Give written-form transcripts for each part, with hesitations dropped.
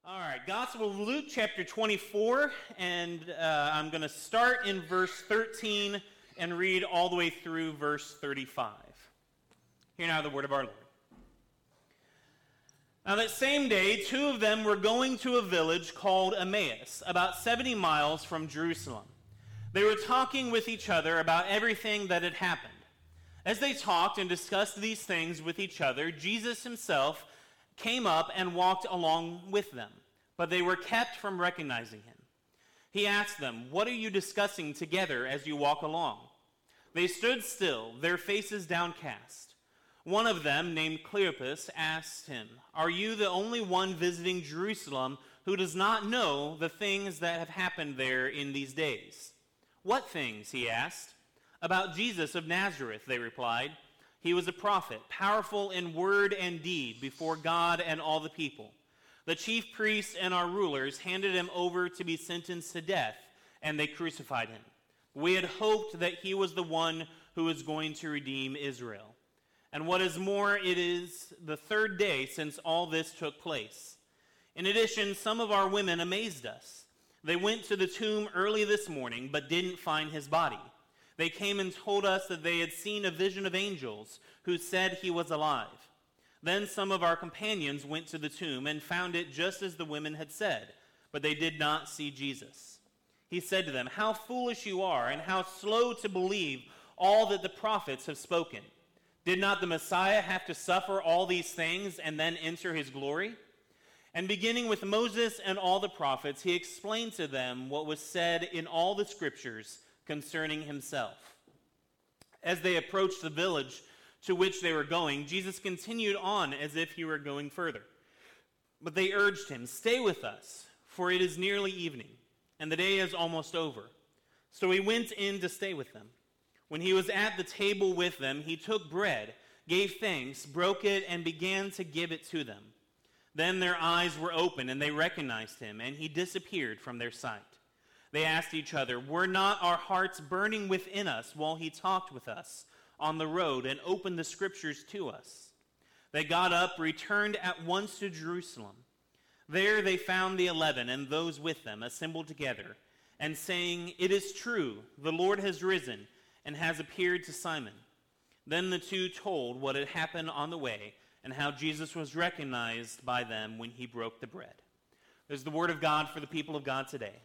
All right, Gospel of Luke, chapter 24, and I'm going to start in verse 13 and read all the way through verse 35. Hear now the word of our Lord. Now that same day, two of them were going to a village called Emmaus, about 70 miles from Jerusalem. They were talking with each other about everything that had happened. As they talked and discussed these things with each other, Jesus himself came up and walked along with them, but they were kept from recognizing him. He asked them, "What are you discussing together as you walk along?" They stood still, their faces downcast. One of them, named Cleopas, asked him, "Are you the only one visiting Jerusalem who does not know the things that have happened there in these days?" "What things?" he asked. "About Jesus of Nazareth," they replied. "He was a prophet, powerful in word and deed before God and all the people. The chief priests and our rulers handed him over to be sentenced to death, and they crucified him. We had hoped that he was the one who was going to redeem Israel. And what is more, it is the third day since all this took place. In addition, some of our women amazed us. They went to the tomb early this morning, but didn't find his body. They came and told us that they had seen a vision of angels who said he was alive. Then some of our companions went to the tomb and found it just as the women had said, but they did not see Jesus." He said to them, "How foolish you are, and how slow to believe all that the prophets have spoken. Did not the Messiah have to suffer all these things and then enter his glory?" And beginning with Moses and all the prophets, he explained to them what was said in all the scriptures concerning himself. As they approached the village to which they were going, Jesus continued on as if he were going further. But they urged him, "Stay with us, for it is nearly evening, and the day is almost over." So he went in to stay with them. When he was at the table with them, he took bread, gave thanks, broke it, and began to give it to them. Then their eyes were opened, and they recognized him, and he disappeared from their sight. They asked each other, "Were not our hearts burning within us while he talked with us on the road and opened the scriptures to us?" They got up, returned at once to Jerusalem. There they found the 11 and those with them assembled together, and saying, "It is true, the Lord has risen and has appeared to Simon." Then the two told what had happened on the way and how Jesus was recognized by them when he broke the bread. There's the word of God for the people of God today.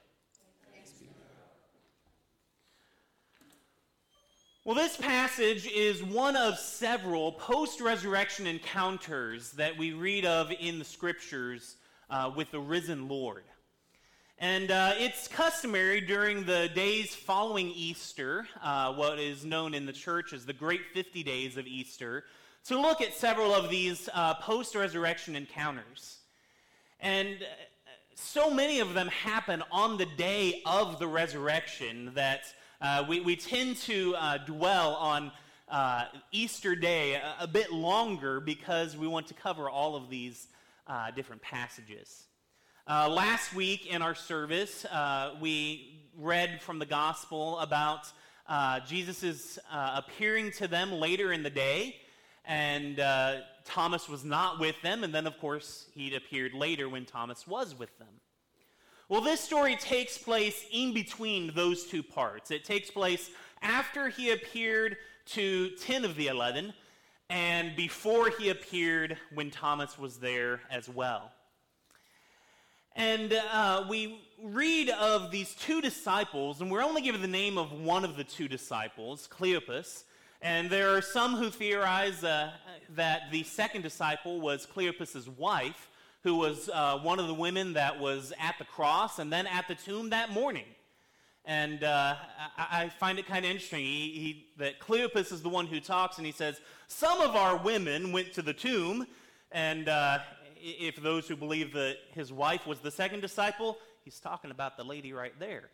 Well, this passage is one of several post-resurrection encounters that we read of in the scriptures with the risen Lord. And it's customary during the days following Easter, what is known in the church as the Great 50 Days of Easter, to look at several of these post-resurrection encounters. And so many of them happen on the day of the resurrection that we tend to dwell on Easter Day a bit longer because we want to cover all of these different passages. Last week in our service, we read from the gospel about Jesus' appearing to them later in the day, and Thomas was not with them, and then, of course, he appeared later when Thomas was with them. Well, this story takes place in between those two parts. It takes place after he appeared to 10 of the 11 and before he appeared when Thomas was there as well. And we read of these two disciples, and we're only given the name of one of the two disciples, Cleopas. And there are some who theorize that the second disciple was Cleopas's wife, who was one of the women that was at the cross and then at the tomb that morning. And I find it kind of interesting that Cleopas is the one who talks, and he says, "Some of our women went to the tomb," and if those who believe that his wife was the second disciple, he's talking about the lady right there.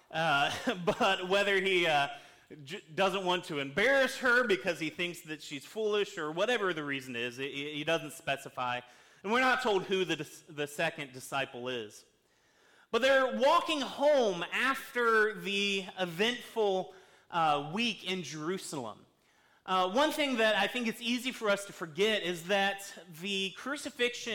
But whether he doesn't want to embarrass her because he thinks that she's foolish or whatever the reason is, he doesn't specify. And we're not told who the second disciple is. But they're walking home after the eventful week in Jerusalem. One thing that I think it's easy for us to forget is that the crucifixion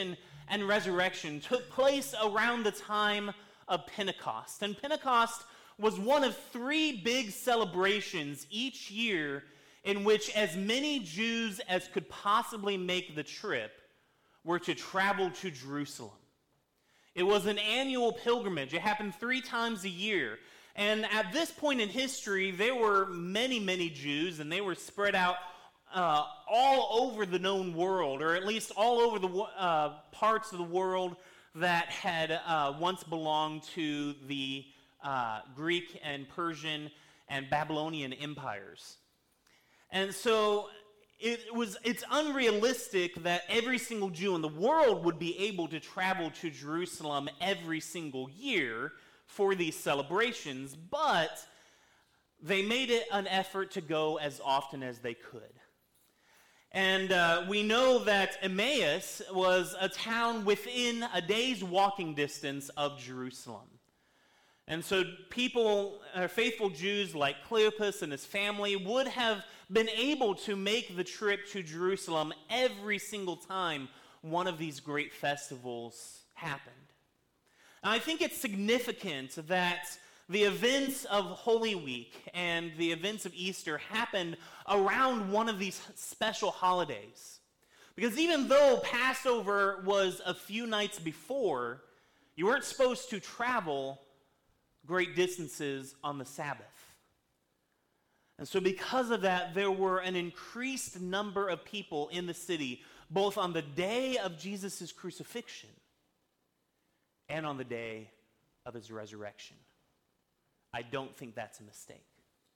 and resurrection took place around the time of Pentecost. And Pentecost was one of three big celebrations each year in which as many Jews as could possibly make the trip were to travel to Jerusalem. It was an annual pilgrimage. It happened 3 times a year. And at this point in history, there were many, many Jews, and they were spread out all over the known world, or at least all over the parts of the world that had once belonged to the Greek and Persian and Babylonian empires. And so it's unrealistic that every single Jew in the world would be able to travel to Jerusalem every single year for these celebrations, but they made it an effort to go as often as they could. And we know that Emmaus was a town within a day's walking distance of Jerusalem. And so people, faithful Jews like Cleopas and his family, would have been able to make the trip to Jerusalem every single time one of these great festivals happened. And I think it's significant that the events of Holy Week and the events of Easter happened around one of these special holidays. Because even though Passover was a few nights before, you weren't supposed to travel great distances on the Sabbath. And so because of that, there were an increased number of people in the city, both on the day of Jesus' crucifixion and on the day of his resurrection. I don't think that's a mistake.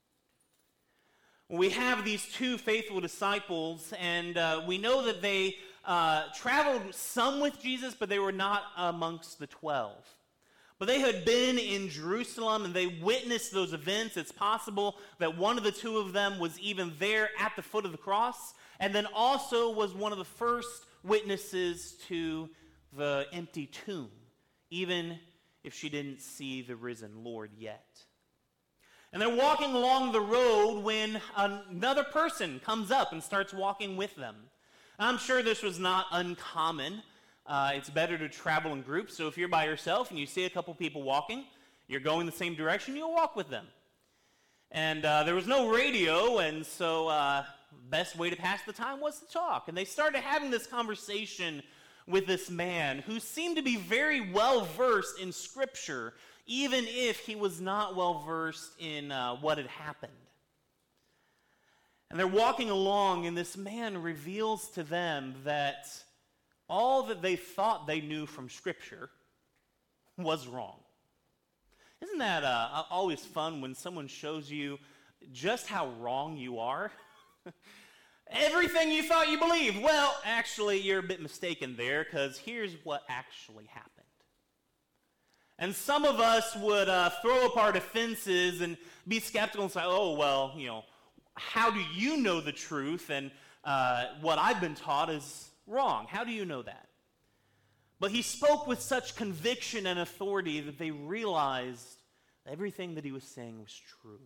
We have these 2 faithful disciples, and we know that they traveled some with Jesus, but they were not amongst the 12. But they had been in Jerusalem, and they witnessed those events. It's possible that one of the 2 of them was even there at the foot of the cross, and then also was one of the first witnesses to the empty tomb, even if she didn't see the risen Lord yet. And they're walking along the road when another person comes up and starts walking with them. I'm sure this was not uncommon. It's better to travel in groups, so if you're by yourself and you see a couple people walking, you're going the same direction, you'll walk with them. And there was no radio, and so best way to pass the time was to talk. And they started having this conversation with this man who seemed to be very well-versed in Scripture, even if he was not well-versed in what had happened. And they're walking along, and this man reveals to them that all that they thought they knew from Scripture was wrong. Isn't that always fun when someone shows you just how wrong you are? Everything you thought you believed. Well, actually, you're a bit mistaken there, because here's what actually happened. And some of us would throw up our defenses and be skeptical and say, oh, well, how do you know the truth? And what I've been taught is wrong. How do you know that? But he spoke with such conviction and authority that they realized everything that he was saying was true.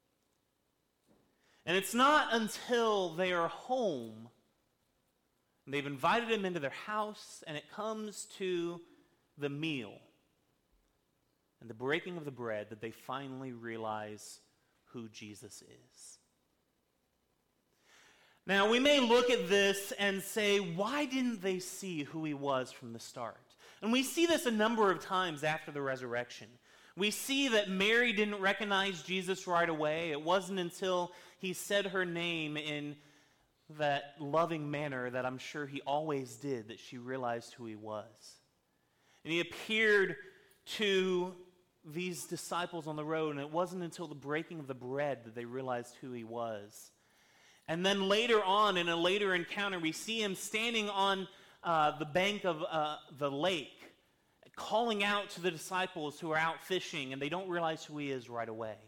And it's not until they are home, and they've invited him into their house, and it comes to the meal and the breaking of the bread that they finally realize who Jesus is. Now, we may look at this and say, why didn't they see who he was from the start? And we see this a number of times after the resurrection. We see that Mary didn't recognize Jesus right away. It wasn't until he said her name in that loving manner that I'm sure he always did that she realized who he was. And he appeared to these disciples on the road, and it wasn't until the breaking of the bread that they realized who he was. And then later on, in a later encounter, we see him standing on the bank of the lake, calling out to the disciples who are out fishing, and they don't realize who he is right away.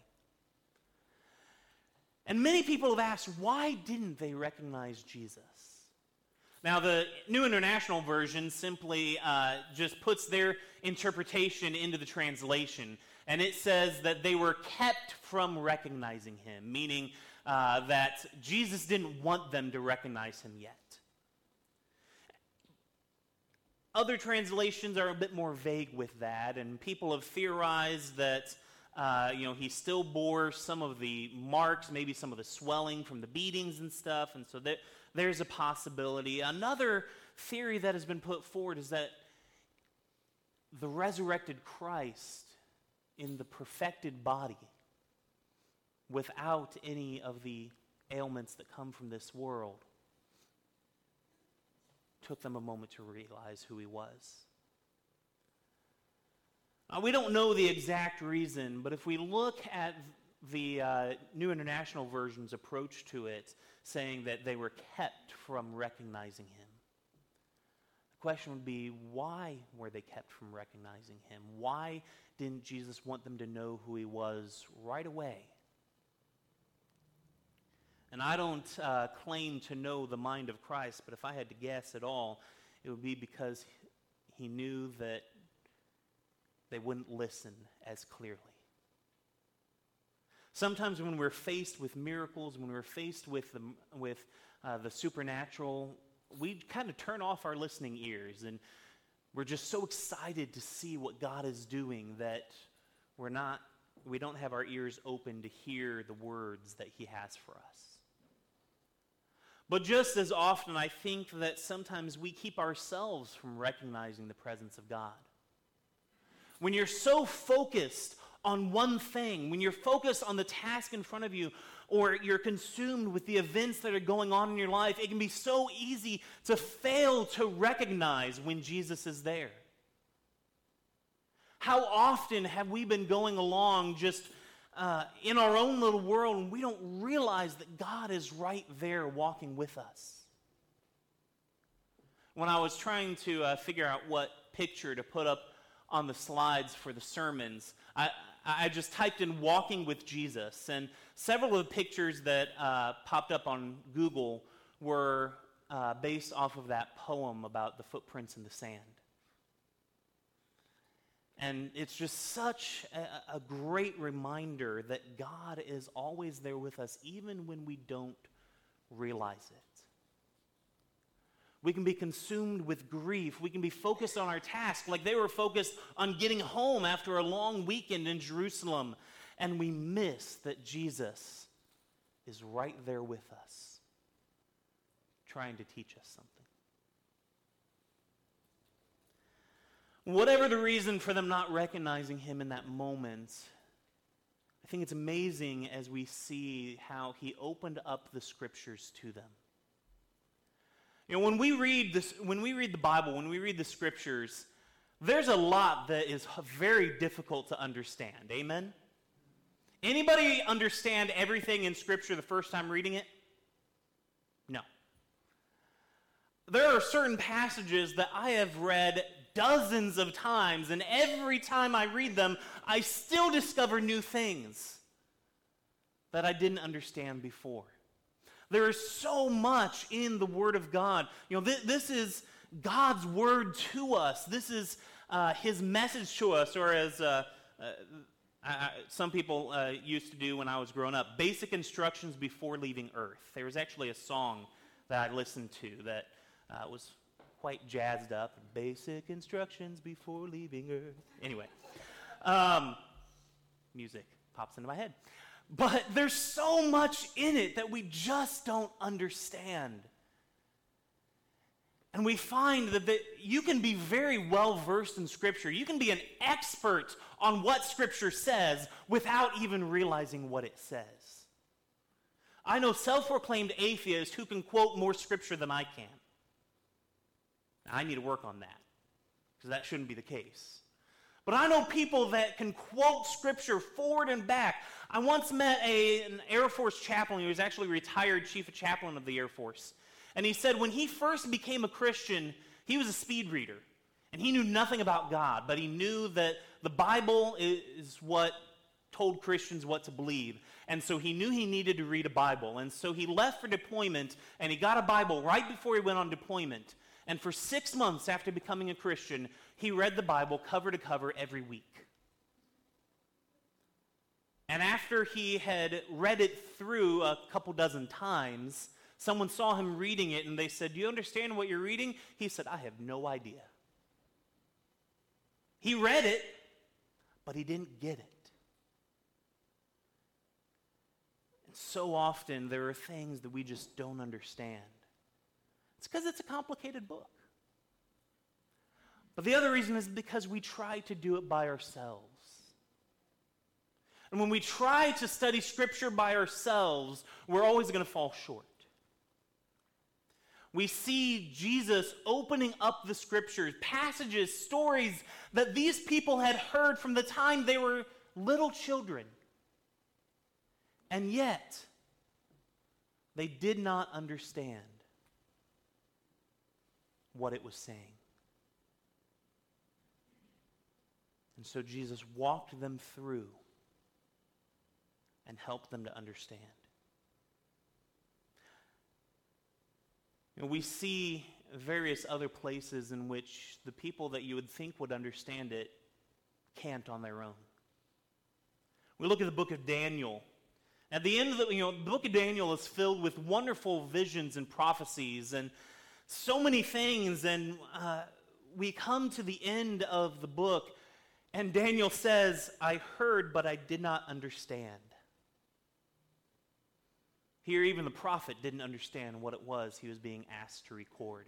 And many people have asked, why didn't they recognize Jesus? Now, the New International Version simply just puts their interpretation into the translation, and it says that they were kept from recognizing him, meaning that Jesus didn't want them to recognize him yet. Other translations are a bit more vague with that, and people have theorized that he still bore some of the marks, maybe some of the swelling from the beatings and stuff, and so there's a possibility. Another theory that has been put forward is that the resurrected Christ in the perfected body, without any of the ailments that come from this world, took them a moment to realize who he was. We don't know the exact reason, but if we look at the New International Version's approach to it, saying that they were kept from recognizing him, the question would be, why were they kept from recognizing him? Why didn't Jesus want them to know who he was right away? And I don't claim to know the mind of Christ, but if I had to guess at all, it would be because he knew that they wouldn't listen as clearly. Sometimes when we're faced with miracles, when we're faced with the supernatural, we kind of turn off our listening ears, and we're just so excited to see what God is doing that we don't have our ears open to hear the words that he has for us. But just as often, I think that sometimes we keep ourselves from recognizing the presence of God. When you're so focused on one thing, when you're focused on the task in front of you, or you're consumed with the events that are going on in your life, it can be so easy to fail to recognize when Jesus is there. How often have we been going along just in our own little world, and we don't realize that God is right there walking with us? When I was trying to figure out what picture to put up on the slides for the sermons, I just typed in walking with Jesus, and several of the pictures that popped up on Google were based off of that poem about the footprints in the sand. And it's just such a great reminder that God is always there with us, even when we don't realize it. We can be consumed with grief. We can be focused on our task, like they were focused on getting home after a long weekend in Jerusalem. And we miss that Jesus is right there with us, trying to teach us something. Whatever the reason for them not recognizing him in that moment, I think it's amazing as we see how he opened up the scriptures to them. You know, when we read the Bible, when we read the scriptures, there's a lot that is very difficult to understand. Amen? Anybody understand everything in scripture the first time reading it? No. There are certain passages that I have read dozens of times, and every time I read them, I still discover new things that I didn't understand before. There is so much in the Word of God. You know, this is God's Word to us. This is his message to us, or as some people used to do when I was growing up, basic instructions before leaving Earth. There was actually a song that I listened to that was quite jazzed up. Basic instructions before leaving Earth. Anyway, music pops into my head. But there's so much in it that we just don't understand. And we find that you can be very well versed in Scripture. You can be an expert on what Scripture says without even realizing what it says. I know self-proclaimed atheists who can quote more Scripture than I can. I need to work on that, because that shouldn't be the case. But I know people that can quote Scripture forward and back. I once met an Air Force chaplain who was actually a retired chief of chaplain of the Air Force. And he said when he first became a Christian, he was a speed reader. And he knew nothing about God, but he knew that the Bible is what told Christians what to believe. And so he knew he needed to read a Bible. And so he left for deployment, and he got a Bible right before he went on deployment. And for 6 months after becoming a Christian, he read the Bible cover to cover every week. And after he had read it through a couple dozen times, someone saw him reading it and they said, "Do you understand what you're reading?" He said, "I have no idea." He read it, but he didn't get it. And so often there are things that we just don't understand. It's because it's a complicated book. But the other reason is because we try to do it by ourselves. And when we try to study Scripture by ourselves, we're always going to fall short. We see Jesus opening up the Scriptures, passages, stories that these people had heard from the time they were little children. And yet, they did not understand what it was saying. And so Jesus walked them through and helped them to understand. We see various other places in which the people that you would think would understand it can't on their own. We look at the book of Daniel. At the end of the book of Daniel is filled with wonderful visions and prophecies and so many things. And we come to the end of the book, and Daniel says, "I heard, but I did not understand." Here, even the prophet didn't understand what it was he was being asked to record.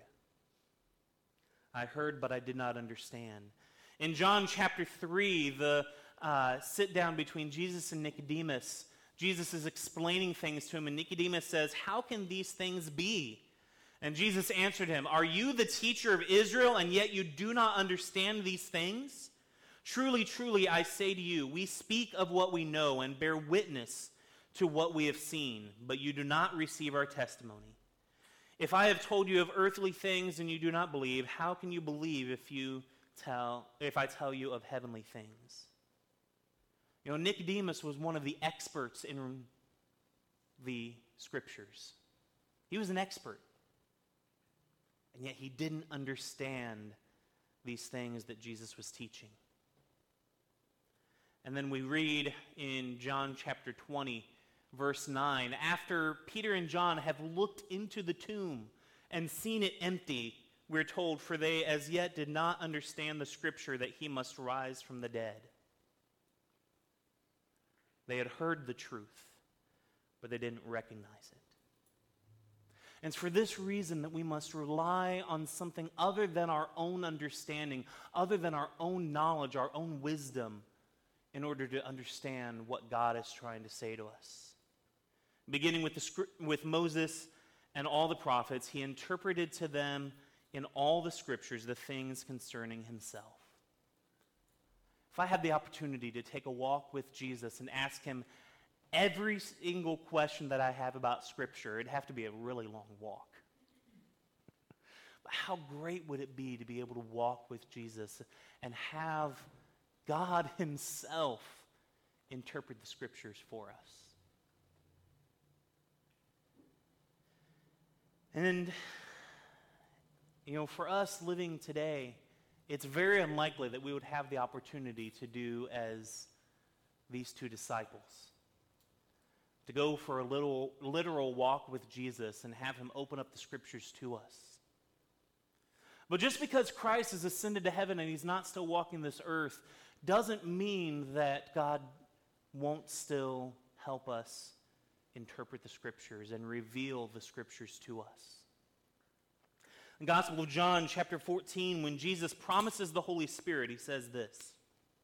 I heard, but I did not understand. In John chapter 3, the sit down between Jesus and Nicodemus, Jesus is explaining things to him, and Nicodemus says, "How can these things be?" And Jesus answered him, "Are you the teacher of Israel, and yet you do not understand these things? Truly, truly, I say to you, we speak of what we know and bear witness to what we have seen, but you do not receive our testimony. If I have told you of earthly things and you do not believe, how can you believe if I tell you of heavenly things?" Nicodemus was one of the experts in the Scriptures. He was an expert. And yet he didn't understand these things that Jesus was teaching. And then we read in John chapter 20, verse 9, after Peter and John have looked into the tomb and seen it empty, we're told, "For they as yet did not understand the Scripture that he must rise from the dead." They had heard the truth, but they didn't recognize it. And it's for this reason that we must rely on something other than our own understanding, other than our own knowledge, our own wisdom, in order to understand what God is trying to say to us. Beginning with Moses and all the prophets, he interpreted to them in all the Scriptures the things concerning himself. If I had the opportunity to take a walk with Jesus and ask him every single question that I have about Scripture, it'd have to be a really long walk. But how great would it be to be able to walk with Jesus and have God himself interpret the Scriptures for us? And, for us living today, it's very unlikely that we would have the opportunity to do as these two disciples. To go for a literal walk with Jesus and have him open up the Scriptures to us. But just because Christ has ascended to heaven and he's not still walking this earth doesn't mean that God won't still help us interpret the Scriptures and reveal the Scriptures to us. In the Gospel of John, chapter 14, when Jesus promises the Holy Spirit, he says this.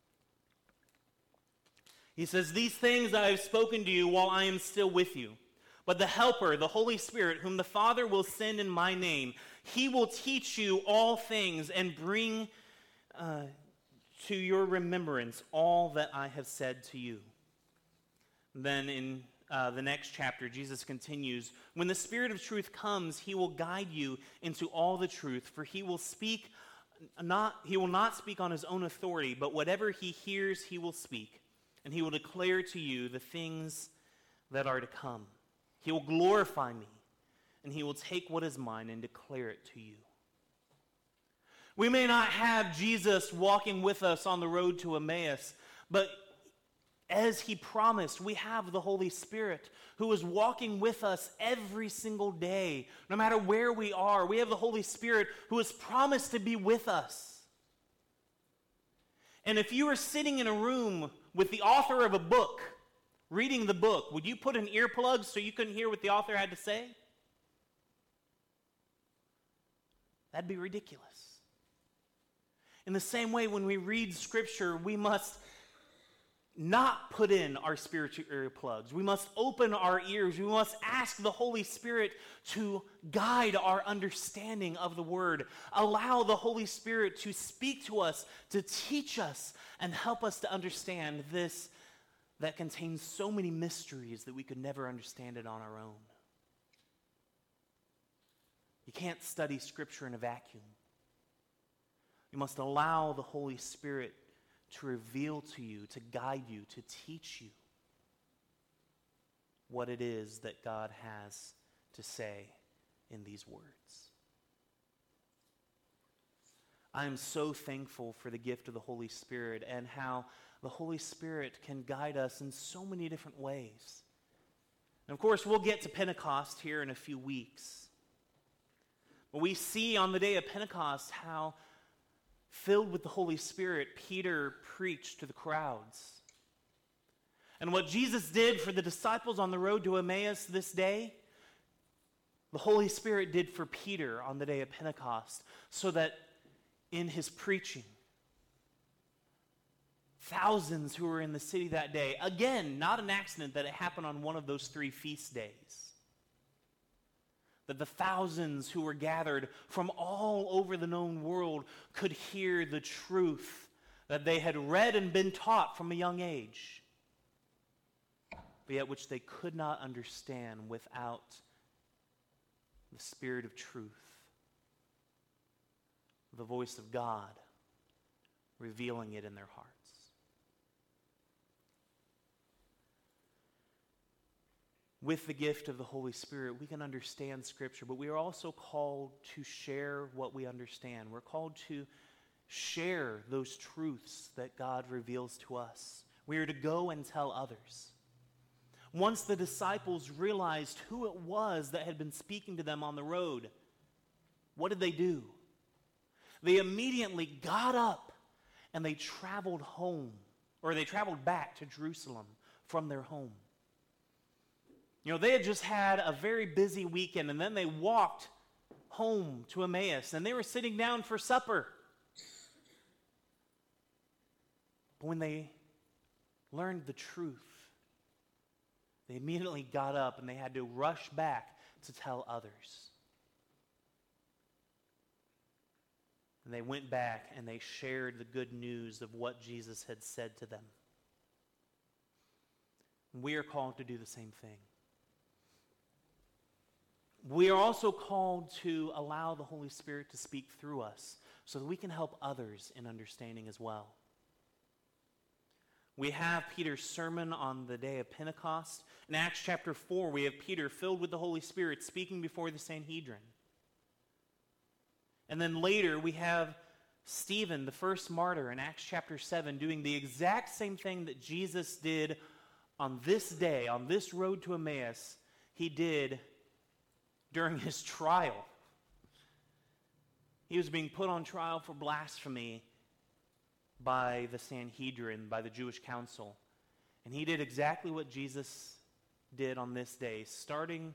He says, "These things I have spoken to you while I am still with you. But the Helper, the Holy Spirit, whom the Father will send in my name, he will teach you all things and bring to your remembrance all that I have said to you." Then in the next chapter, Jesus continues, "When the Spirit of truth comes, he will guide you into all the truth, for he will not speak on his own authority, but whatever he hears, he will speak, and he will declare to you the things that are to come. He will glorify me, and he will take what is mine and declare it to you." We may not have Jesus walking with us on the road to Emmaus, but as he promised, we have the Holy Spirit who is walking with us every single day. No matter where we are, we have the Holy Spirit who has promised to be with us. And if you were sitting in a room with the author of a book, reading the book, would you put in earplugs so you couldn't hear what the author had to say? That'd be ridiculous. In the same way, when we read Scripture, we must not put in our spiritual earplugs. We must open our ears. We must ask the Holy Spirit to guide our understanding of the Word. Allow the Holy Spirit to speak to us, to teach us, and help us to understand this that contains so many mysteries that we could never understand it on our own. You can't study Scripture in a vacuum. You must allow the Holy Spirit to reveal to you, to guide you, to teach you what it is that God has to say in these words. I am so thankful for the gift of the Holy Spirit and how the Holy Spirit can guide us in so many different ways. And of course, we'll get to Pentecost here in a few weeks. But we see on the day of Pentecost how, filled with the Holy Spirit, Peter preached to the crowds. And what Jesus did for the disciples on the road to Emmaus this day, the Holy Spirit did for Peter on the day of Pentecost, so that in his preaching, thousands who were in the city that day, again, not an accident that it happened on one of those 3 feast days, that the thousands who were gathered from all over the known world could hear the truth that they had read and been taught from a young age, but yet which they could not understand without the Spirit of truth, the voice of God revealing it in their hearts. With the gift of the Holy Spirit, we can understand Scripture, but we are also called to share what we understand. We're called to share those truths that God reveals to us. We are to go and tell others. Once the disciples realized who it was that had been speaking to them on the road, what did they do? They immediately got up and they traveled home, or they traveled back to Jerusalem from their home. You know, they had just had a very busy weekend, and then they walked home to Emmaus, and they were sitting down for supper. But when they learned the truth, they immediately got up and they had to rush back to tell others. And they went back and they shared the good news of what Jesus had said to them. And we are called to do the same thing. We are also called to allow the Holy Spirit to speak through us so that we can help others in understanding as well. We have Peter's sermon on the day of Pentecost. In Acts chapter 4, we have Peter filled with the Holy Spirit speaking before the Sanhedrin. And then later we have Stephen, the first martyr, in Acts chapter 7, doing the exact same thing that Jesus did on this day, on this road to Emmaus, he did during his trial. He was being put on trial for blasphemy by the Sanhedrin, by the Jewish council. And he did exactly what Jesus did on this day, starting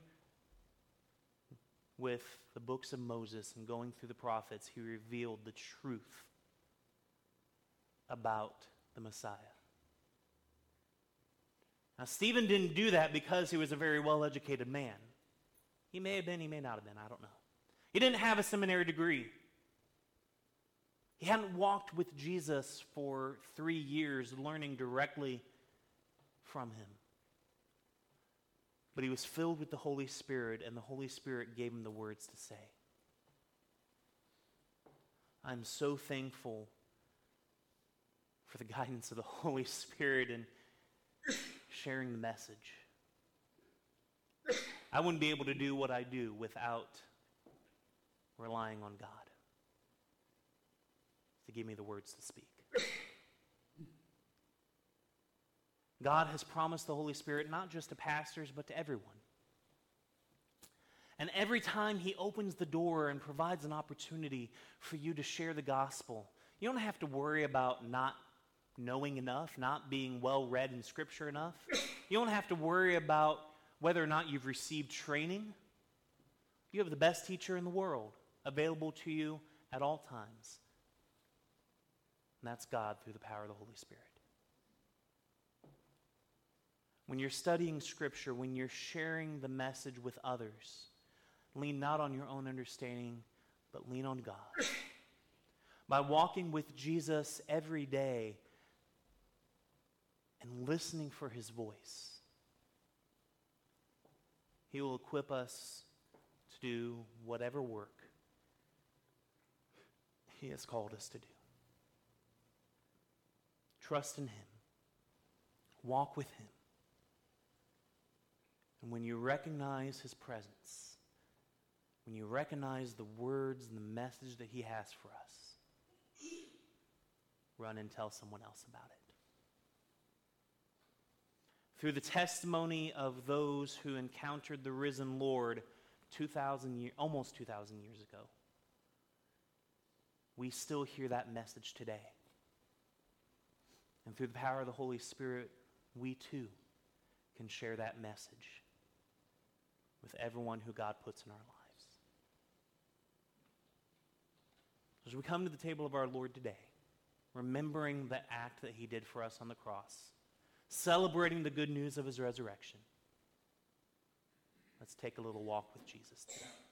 with the books of Moses and going through the prophets. He revealed the truth about the Messiah. Now, Stephen didn't do that because he was a very well-educated man. He may have been, he may not have been, I don't know. He didn't have a seminary degree. He hadn't walked with Jesus for 3 years learning directly from him. But he was filled with the Holy Spirit, and the Holy Spirit gave him the words to say. I'm so thankful for the guidance of the Holy Spirit in sharing the message. I wouldn't be able to do what I do without relying on God to give me the words to speak. God has promised the Holy Spirit not just to pastors, but to everyone. And every time he opens the door and provides an opportunity for you to share the gospel, you don't have to worry about not knowing enough, not being well read in Scripture enough. You don't have to worry about whether or not you've received training. You have the best teacher in the world available to you at all times. And that's God through the power of the Holy Spirit. When you're studying Scripture, when you're sharing the message with others, lean not on your own understanding, but lean on God. By walking with Jesus every day and listening for his voice, he will equip us to do whatever work he has called us to do. Trust in him. Walk with him. And when you recognize his presence, when you recognize the words and the message that he has for us, run and tell someone else about it. Through the testimony of those who encountered the risen Lord almost 2,000 years ago, we still hear that message today. And through the power of the Holy Spirit, we too can share that message with everyone who God puts in our lives. As we come to the table of our Lord today, remembering the act that he did for us on the cross, celebrating the good news of his resurrection, let's take a little walk with Jesus today.